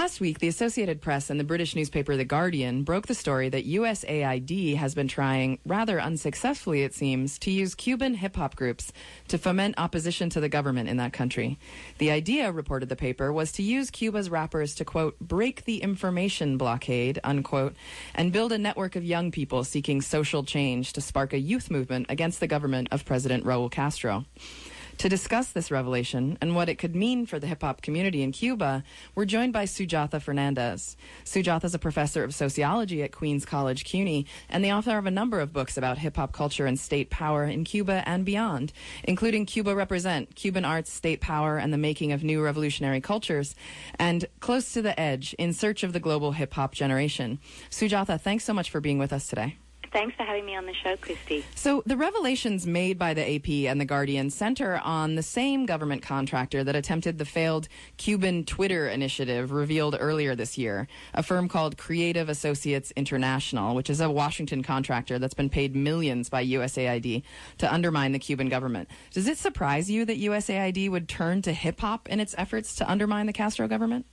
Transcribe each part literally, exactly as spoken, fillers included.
Last week, the Associated Press and the British newspaper The Guardian broke the story that U S A I D has been trying, rather unsuccessfully it seems, to use Cuban hip-hop groups to foment opposition to the government in that country. The idea, reported the paper, was to use Cuba's rappers to, quote, break the information blockade, unquote, and build a network of young people seeking social change to spark a youth movement against the government of President Raul Castro. To discuss this revelation and what it could mean for the hip-hop community in Cuba, we're joined by Sujatha Fernandez. Sujatha is a professor of sociology at Queens College, CUNY, and the author of a number of books about hip-hop culture and state power in Cuba and beyond, including Cuba Represent, Cuban Arts, State Power, and the Making of New Revolutionary Cultures, and Close to the Edge, In Search of the Global Hip-Hop Generation. Sujatha, thanks so much for being with us today. Thanks for having me on the show, Christy. So the revelations made by the A P and the Guardian center on the same government contractor that attempted the failed Cuban Twitter initiative revealed earlier this year, a firm called Creative Associates International, which is a Washington contractor that's been paid millions by U S A I D to undermine the Cuban government. Does it surprise you that U S A I D would turn to hip-hop in its efforts to undermine the Castro government?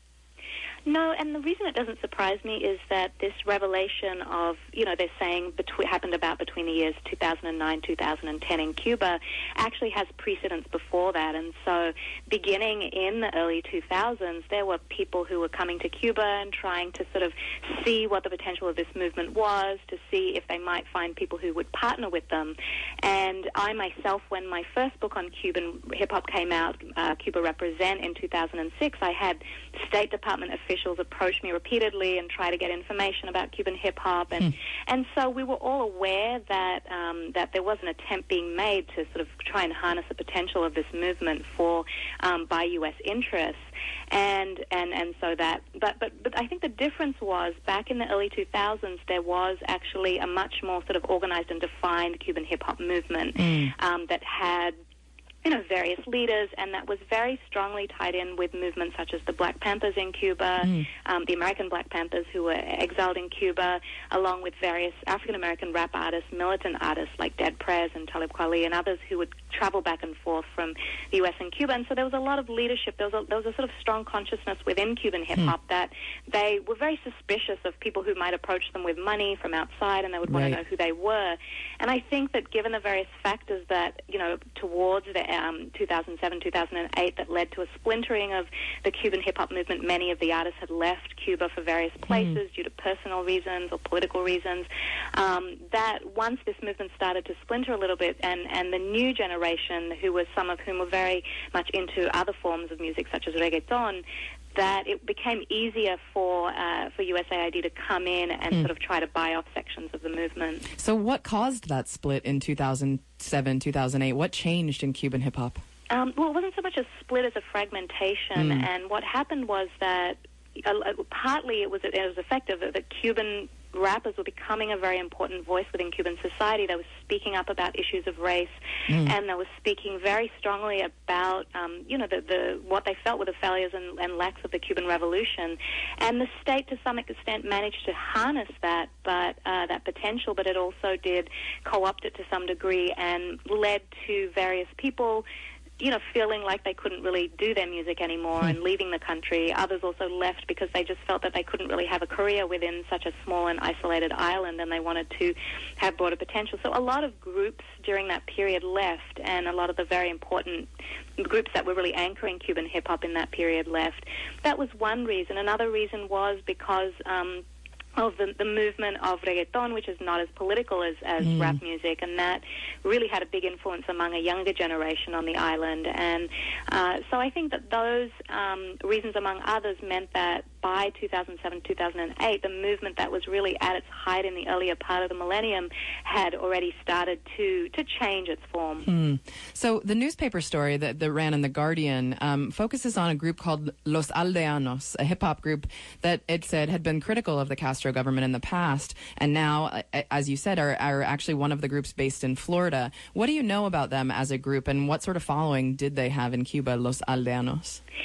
No, and the reason it doesn't surprise me is that this revelation of, you know, they're saying between, happened about between the years two thousand nine, two thousand ten in Cuba, actually has precedence before that. And so beginning in the early two thousands, there were people who were coming to Cuba and trying to sort of see what the potential of this movement was, to see if they might find people who would partner with them. And I myself, when my first book on Cuban hip-hop came out, uh, Cuba Represent, in two thousand six, I had State Department officials approach me repeatedly and try to get information about Cuban hip-hop, and hmm. and so we were all aware that um, that there was an attempt being made to sort of try and harness the potential of this movement for um, by U S interests, and and and so that but but but I think the difference was back in the early two thousands there was actually a much more sort of organized and defined Cuban hip-hop movement hmm. um, that had, you know, various leaders, and that was very strongly tied in with movements such as the Black Panthers in Cuba, mm. um, the American Black Panthers who were exiled in Cuba, along with various African-American rap artists, militant artists like Dead Prez and Talib Kweli and others who would travel back and forth from the U S and Cuba. And so there was a lot of leadership. There was a, there was a sort of strong consciousness within Cuban hip-hop mm. that they were very suspicious of people who might approach them with money from outside, and they would want right. to know who they were. And I think that given the various factors that, you know, towards the Um, two thousand seven, two thousand eight that led to a splintering of the Cuban hip-hop movement. Many of the artists had left Cuba for various places mm. due to personal reasons or political reasons. Um, that once this movement started to splinter a little bit, and, and the new generation, who was some of whom were very much into other forms of music such as reggaeton, that it became easier for uh, for U S A I D to come in and mm. sort of try to buy off sections of the movement. So what caused that split in two thousand seven, two thousand eight? What changed in Cuban hip-hop? Um, well, it wasn't so much a split as a fragmentation. Mm. And what happened was that uh, partly it was, it was effective that the Cuban rappers were becoming a very important voice within Cuban society. They were speaking up about issues of race, mm. and they were speaking very strongly about, um, you know, the, the what they felt were the failures and, and lacks of the Cuban Revolution. And the state, to some extent, managed to harness that, but uh, that potential. But it also did co-opt it to some degree, and led to various people, you know, feeling like they couldn't really do their music anymore and leaving the country. Others also left because they just felt that they couldn't really have a career within such a small and isolated island, and they wanted to have broader potential. So a lot of groups during that period left, and a lot of the very important groups that were really anchoring Cuban hip-hop in that period left. That was one reason. Another reason was because Um, of the, the movement of reggaeton, which is not as political as, as mm. rap music, and that really had a big influence among a younger generation on the island. And uh, so I think that those um, reasons, among others, meant that by two thousand seven, two thousand eight, the movement that was really at its height in the earlier part of the millennium had already started to, to change its form. Mm. So the newspaper story that, that ran in The Guardian um, focuses on a group called Los Aldeanos, a hip-hop group that it said had been critical of the Castro government in the past, and now, as you said, are, are actually one of the groups based in Florida. What do you know about them as a group, and what sort of following did they have in Cuba, Los Aldeanos?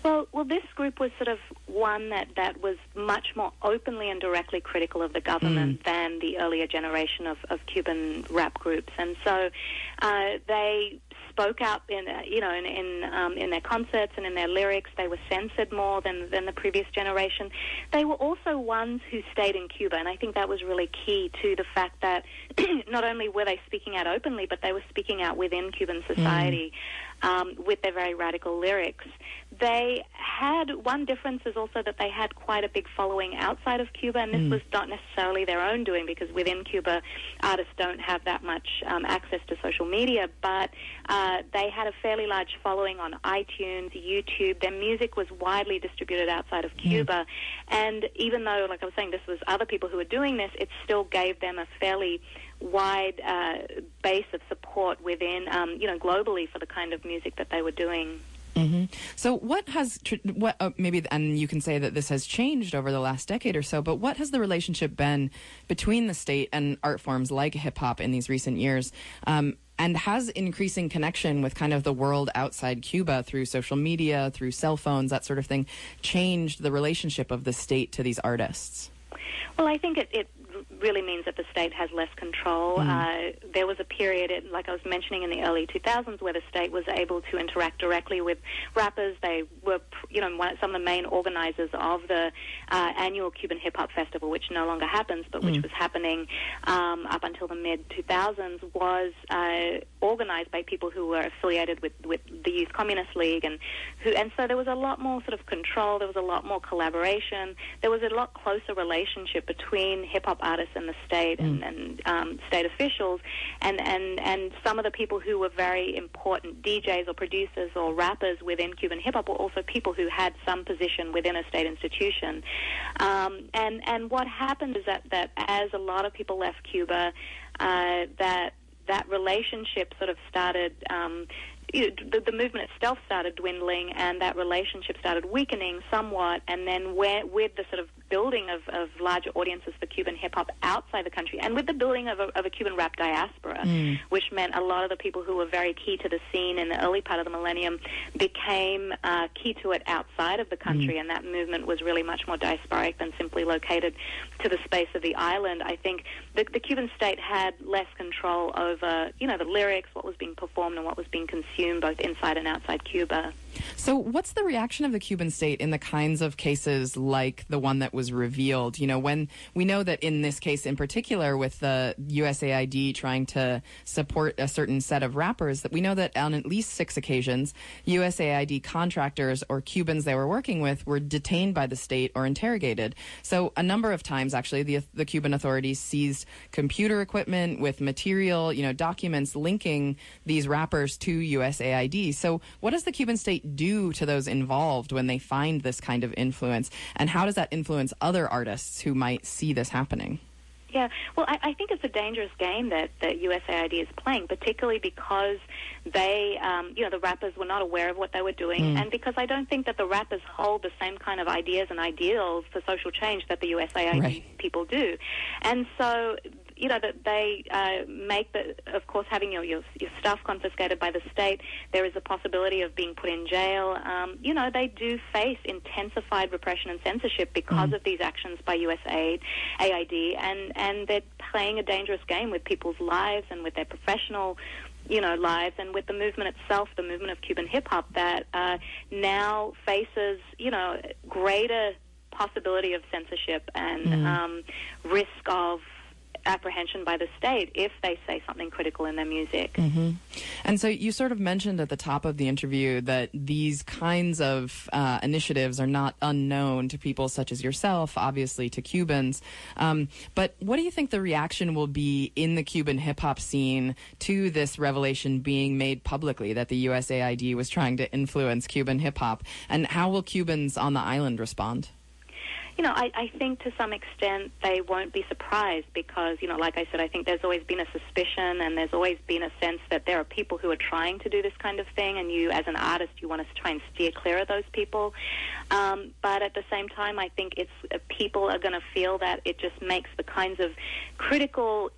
Well, well, this group was sort of one that, that was much more openly and directly critical of the government mm. than the earlier generation of, of Cuban rap groups. And so uh, they spoke out in, uh, you know, in in, um, in their concerts and in their lyrics. They were censored more than, than the previous generation. They were also ones who stayed in Cuba, and I think that was really key to the fact that not only were they speaking out openly, but they were speaking out within Cuban society mm. um, with their very radical lyrics. They had, one difference is also that they had quite a big following outside of Cuba, and this mm. was not necessarily their own doing, because within Cuba, artists don't have that much um, access to social media, but uh, they had a fairly large following on iTunes, YouTube. Their music was widely distributed outside of Cuba, mm. and even though, like I was saying, this was other people who were doing this, it still gave them a fairly wide uh, base of support within, um, you know, globally for the kind of music that they were doing. Mm-hmm. So what has, what uh, maybe, and you can say that this has changed over the last decade or so, but what has the relationship been between the state and art forms like hip-hop in these recent years? Um, and has increasing connection with kind of the world outside Cuba through social media, through cell phones, that sort of thing, changed the relationship of the state to these artists? Well, I think it, it really means that the state has less control. Mm. Uh, there was a period, in, like I was mentioning, in the early two thousands, where the state was able to interact directly with rappers. They were, you know, one, some of the main organizers of the uh, annual Cuban Hip Hop Festival, which no longer happens, but which mm. was happening um, up until the mid two thousands, was uh, organized by people who were affiliated with, with the Youth Communist League, and who, and so there was a lot more sort of control. There was a lot more collaboration. There was a lot closer relationship between hip hop artists and the state and, mm. and um, state officials, and, and, and some of the people who were very important D Js or producers or rappers within Cuban hip-hop were also people who had some position within a state institution. Um, and, and what happened is that, that as a lot of people left Cuba, uh, that that relationship sort of started... Um, You know, the, the movement itself started dwindling, and that relationship started weakening somewhat. And then where, with the sort of building of, of larger audiences for Cuban hip-hop outside the country, and with the building of a, of a Cuban rap diaspora, mm. which meant a lot of the people who were very key to the scene in the early part of the millennium became uh, key to it outside of the country, mm. and that movement was really much more diasporic than simply located to the space of the island. I think the, the Cuban state had less control over, you know, the lyrics, what was being performed and what was being consumed both inside and outside Cuba. So what's the reaction of the Cuban state in the kinds of cases like the one that was revealed? You know, when we know that in this case in particular with the U S A I D trying to support a certain set of rappers, that we know that on at least six occasions, U S A I D contractors or Cubans they were working with were detained by the state or interrogated. So a number of times, actually, the, the Cuban authorities seized computer equipment with material, you know, documents linking these rappers to U S A I D. So what does the Cuban state do to those involved when they find this kind of influence, and how does that influence other artists who might see this happening? Yeah, well, I, I think it's a dangerous game that, that U S A I D is playing, particularly because they, um, you know, the rappers were not aware of what they were doing, mm. and because I don't think that the rappers hold the same kind of ideas and ideals for social change that the U S A I D right. people do. And so, you know, that they uh, make, the, of course, having your, your your stuff confiscated by the state, there is a possibility of being put in jail. Um, you know, they do face intensified repression and censorship because mm. of these actions by U S A I D, and, and they're playing a dangerous game with people's lives and with their professional, you know, lives, and with the movement itself, the movement of Cuban hip-hop that uh, now faces, you know, greater possibility of censorship and mm. um, risk of apprehension by the state if they say something critical in their music. Mm-hmm. And so you sort of mentioned at the top of the interview that these kinds of uh, initiatives are not unknown to people such as yourself, obviously to Cubans. Um, but what do you think the reaction will be in the Cuban hip-hop scene to this revelation being made publicly that the U S A I D was trying to influence Cuban hip-hop? And how will Cubans on the island respond? You know, I, I think to some extent they won't be surprised because, you know, like I said, I think there's always been a suspicion and there's always been a sense that there are people who are trying to do this kind of thing, and you, as an artist, you want to try and steer clear of those people. Um, but at the same time, I think it's uh, people are going to feel that it just makes the kinds of critical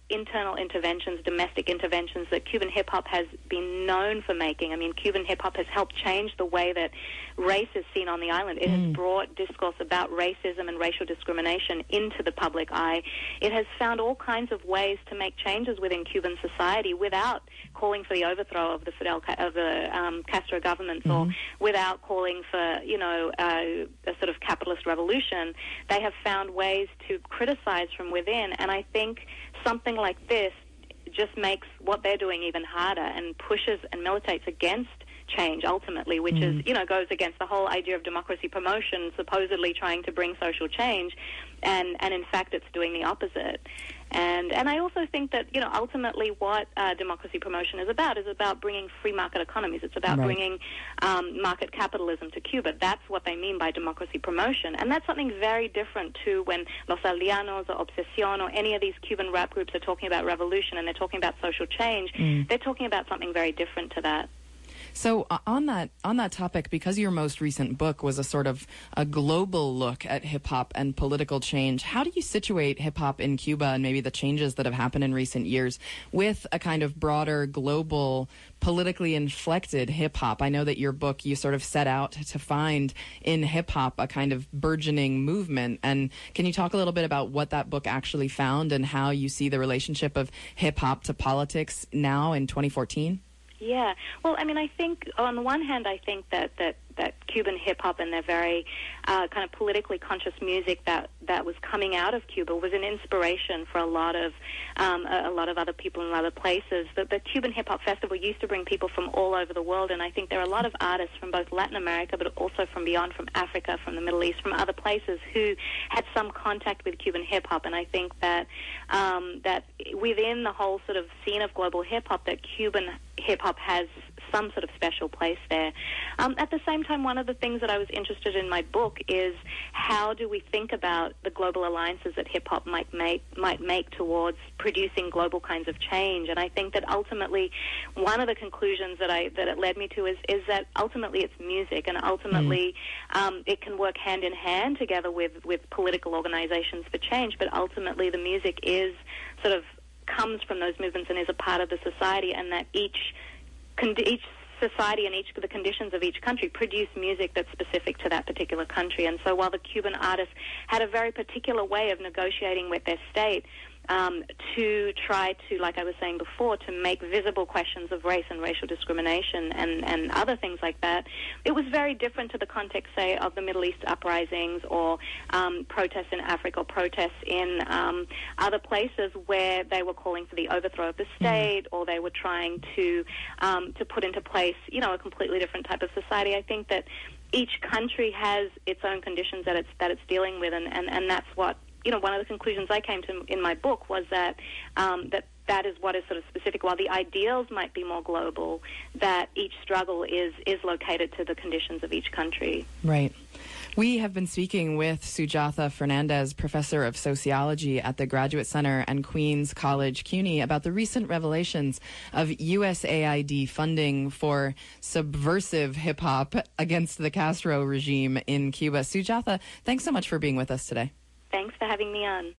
internal interventions, domestic interventions that Cuban hip-hop has been known for making. I mean, Cuban hip-hop has helped change the way that race is seen on the island. It mm. has brought discourse about racism and racial discrimination into the public eye. It has found all kinds of ways to make changes within Cuban society without calling for the overthrow of the Fidel of the um, Castro governments mm-hmm. or without calling for, you know, uh, a sort of capitalist revolution. They have found ways to criticize from within, and I think something like this just makes what they're doing even harder and pushes and militates against change ultimately, which mm. is, you know, goes against the whole idea of democracy promotion, supposedly trying to bring social change, and, and in fact it's doing the opposite. And and I also think that, you know, ultimately what uh, democracy promotion is about is about bringing free market economies. It's about right. bringing um, market capitalism to Cuba. That's what they mean by democracy promotion. And that's something very different to when Los Aldeanos or Obsesión or any of these Cuban rap groups are talking about revolution and they're talking about social change. Mm. They're talking about something very different to that. So uh, on that on that topic, because your most recent book was a sort of a global look at hip-hop and political change, how do you situate hip-hop in Cuba and maybe the changes that have happened in recent years with a kind of broader global politically inflected hip-hop? I know that your book, you sort of set out to find in hip-hop a kind of burgeoning movement. And can you talk a little bit about what that book actually found and how you see the relationship of hip-hop to politics now in twenty fourteen? Yeah. Well, I mean, I think on the one hand, I think that, that, that Cuban hip-hop and their very uh, kind of politically conscious music that, that was coming out of Cuba was an inspiration for a lot of um, a, a lot of other people in other places. The, the Cuban Hip-Hop Festival used to bring people from all over the world, and I think there are a lot of artists from both Latin America but also from beyond, from Africa, from the Middle East, from other places who had some contact with Cuban hip-hop. And I think that um, that within the whole sort of scene of global hip-hop, that Cuban hip-hop has some sort of special place there. Um, at the same time, one of the things that I was interested in my book is how do we think about the global alliances that hip-hop might make, might make towards producing global kinds of change. And I think that ultimately one of the conclusions that I that it led me to is, is that ultimately it's music, and ultimately mm. um, it can work hand in hand together with, with political organizations for change, but ultimately the music is sort of comes from those movements and is a part of the society, and that each each society and each the conditions of each country produce music that's specific to that particular country. And so while the Cuban artists had a very particular way of negotiating with their state um, to try to, like I was saying before, to make visible questions of race and racial discrimination and, and other things like that, it was very different to the context, say, of the Middle East uprisings or um, protests in Africa or protests in um, other places where they were calling for the overthrow of the state mm-hmm. or they were trying to um, to put into place, you know, a completely different type of society. I think that each country has its own conditions that it's that it's dealing with, and, and, and that's what, you know, one of the conclusions I came to in my book was that um, that that is what is sort of specific. While the ideals might be more global, that each struggle is is located to the conditions of each country. Right. We have been speaking with Sujatha Fernandez, professor of sociology at the Graduate Center and Queens College CUNY, about the recent revelations of U S A I D funding for subversive hip-hop against the Castro regime in Cuba. Sujatha, thanks so much for being with us today. Thanks for having me on.